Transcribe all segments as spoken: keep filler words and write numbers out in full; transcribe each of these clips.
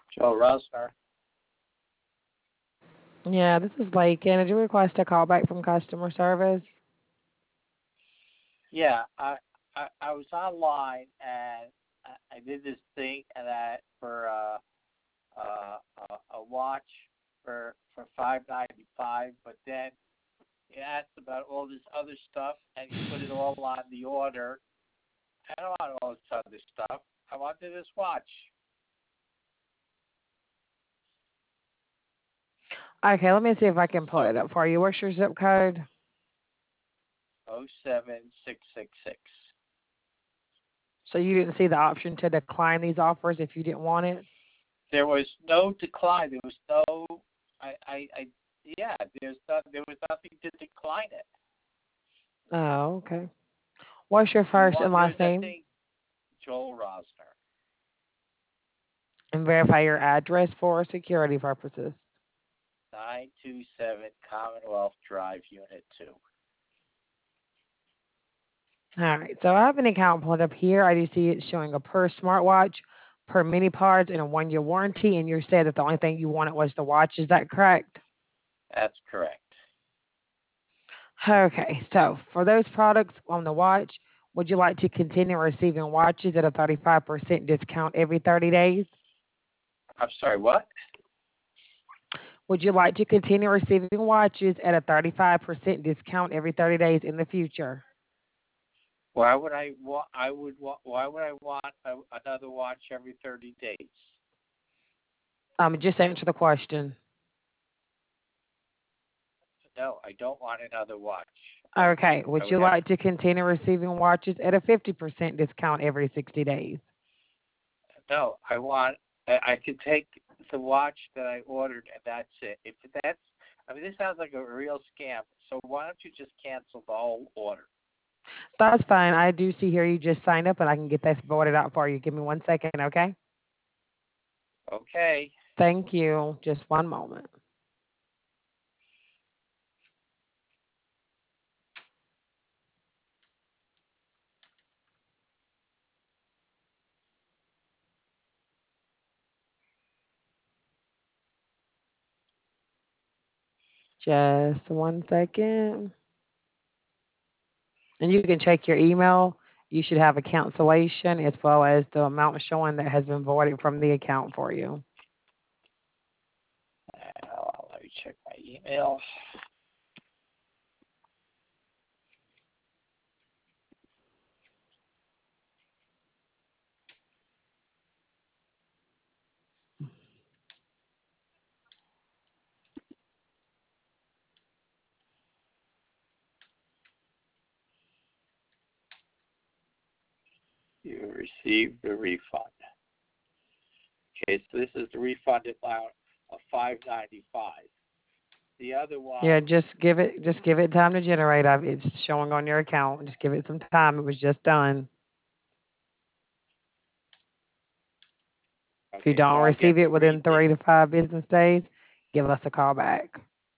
Joe Rosner. Yeah, this is Lakin. Did you request a call back from customer service? Yeah, I, I I was online and I, I did this thing and I for uh, uh, a, a watch for for five ninety five, but then you asked about all this other stuff and you put it all on the order. I don't want all this other stuff. I wanted this watch. Okay, let me see if I can pull So it up for you. What's your zip code? oh seven six six six. So you didn't see the option to decline these offers if you didn't want it? There was no decline. There was no. I I, I yeah. There's not. There was nothing to decline it. Oh, okay. What's your You first and want there's last that name? thing. Joel Rosner, And verify your address for security purposes. nine two seven Commonwealth Drive, Unit two. All right, so I have an account pulled up here. I do see it showing a per smartwatch, per mini parts, and a one year warranty. And you said that the only thing you wanted was the watch. Is that correct? That's correct. Okay, so for those products on the watch, would you like to continue receiving watches at a thirty-five percent discount every thirty days? I'm sorry. What? Would you like to continue receiving watches at a thirty-five percent discount every thirty days in the future? Why would I want? I would want. Why would I want a, another watch every thirty days? Um, just answer the question. No, I don't want another watch. I Okay, would I would you have. like to continue receiving watches at a fifty percent discount every sixty days? No, I want. I, I could take the watch that I ordered and that's it. If that's. I mean, this sounds like a real scam. So why don't you just cancel the whole order? That's fine. I do see here you just signed up, and I can get this voted out for you. Give me one second, okay? Okay. Thank you. Just one moment. Just one second. And you can check your email. You should have a cancellation as well as the amount showing that has been voided from the account for you. Uh, let me check my email. You received the refund. Okay, so this is the refunded amount of five ninety five. The other one. Yeah, just give it just give it time to generate. I've, it's showing on your account. Just give it some time. It was just done. If you Okay, so don't I'll get receive it the re within the, three to five business days, give us a call back.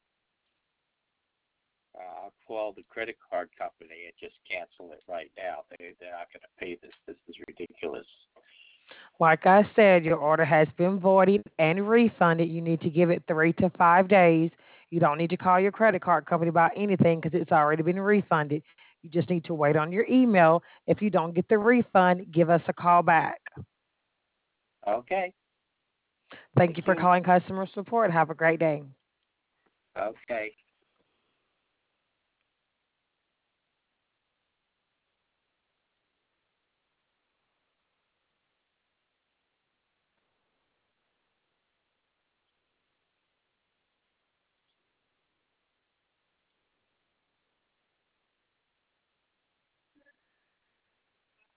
uh, I'll call the credit card company and just cancel it right now. They they're not going to pay this. This is ridiculous. Like I said, your order has been voided and refunded. You need to give it three to five days. You don't need to call your credit card company about anything because it's already been refunded. You just need to wait on your email. If you don't get the refund, give us a call back. Okay. Thank Thank you for you. calling customer support. Have a great day. Okay.